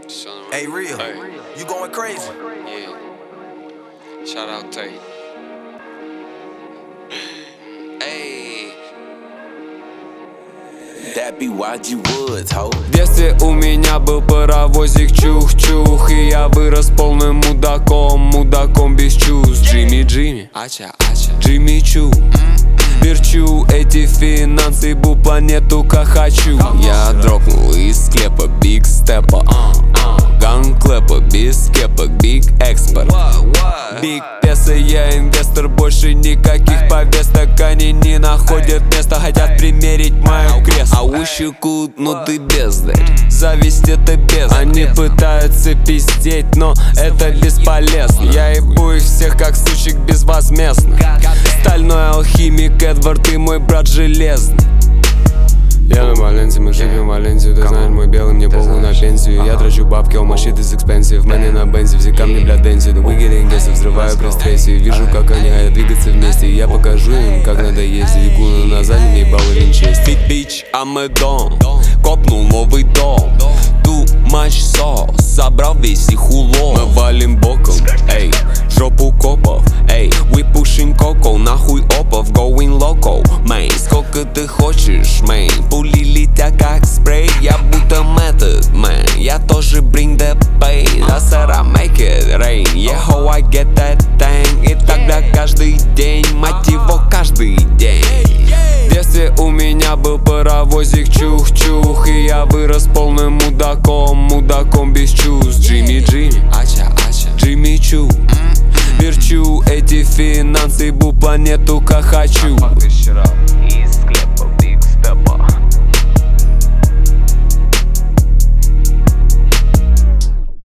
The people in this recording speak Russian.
Hey, real, Hey. you going crazy? Yeah. Shout out Tate. Эй. That be YG Woods, ho. В детстве у меня был паровозик чух-чух, и я вырос полным мудаком без чувств. Джимми, Ача. Джимми Чу. Верчу эти финансы, бу планету как хочу. Я дропнул из склепа биг степа, ганклепа, без кепок, биг экспорт. Биг песо, я инвестор, больше никаких повесток. Они не находят места, хотят примерить мою крест. I wish you could, но ты бездарь. Зависть это бездна. Они пытаются пиздеть, но это бесполезно. Я ебу их всех как сучек безвозмездно. Стальной алхимик Эдвард и мой брат железный. Я на Маленте, мы живем в Маленте. Ты знаешь, мой белый, мне похуй на пенсию. Я трачу бабки, all my shit is expensive. Мэни на бензе, все камни, бля, дэнси. The wicked гесы, взрываю пресс-трейси. Вижу, как они хотят двигаться вместе. Я покажу им, как надо ездить. Гуну на заднем, ебал и винчесть. Fit bitch, I'm a don. Копнул новый дом. Too much sauce, собрал весь их улов. Мы валим боком, эй, жопу копов, эй. We pushing coco, нахуй опов, going loco, мэй. Сколько ты хочешь, мэй? Пули летят как спрей, я будто method, мэн. Я тоже bring the pain, I said I make it rain. Yeah, how I get that thing. И тогда каждый день, мать его, каждый день. В детстве у меня был паровозик чух-чух, и я вырос полным мудаком без чувств. Джимми, Ача. Джимми Чу. Верчу эти финансы, бу планету как хочу.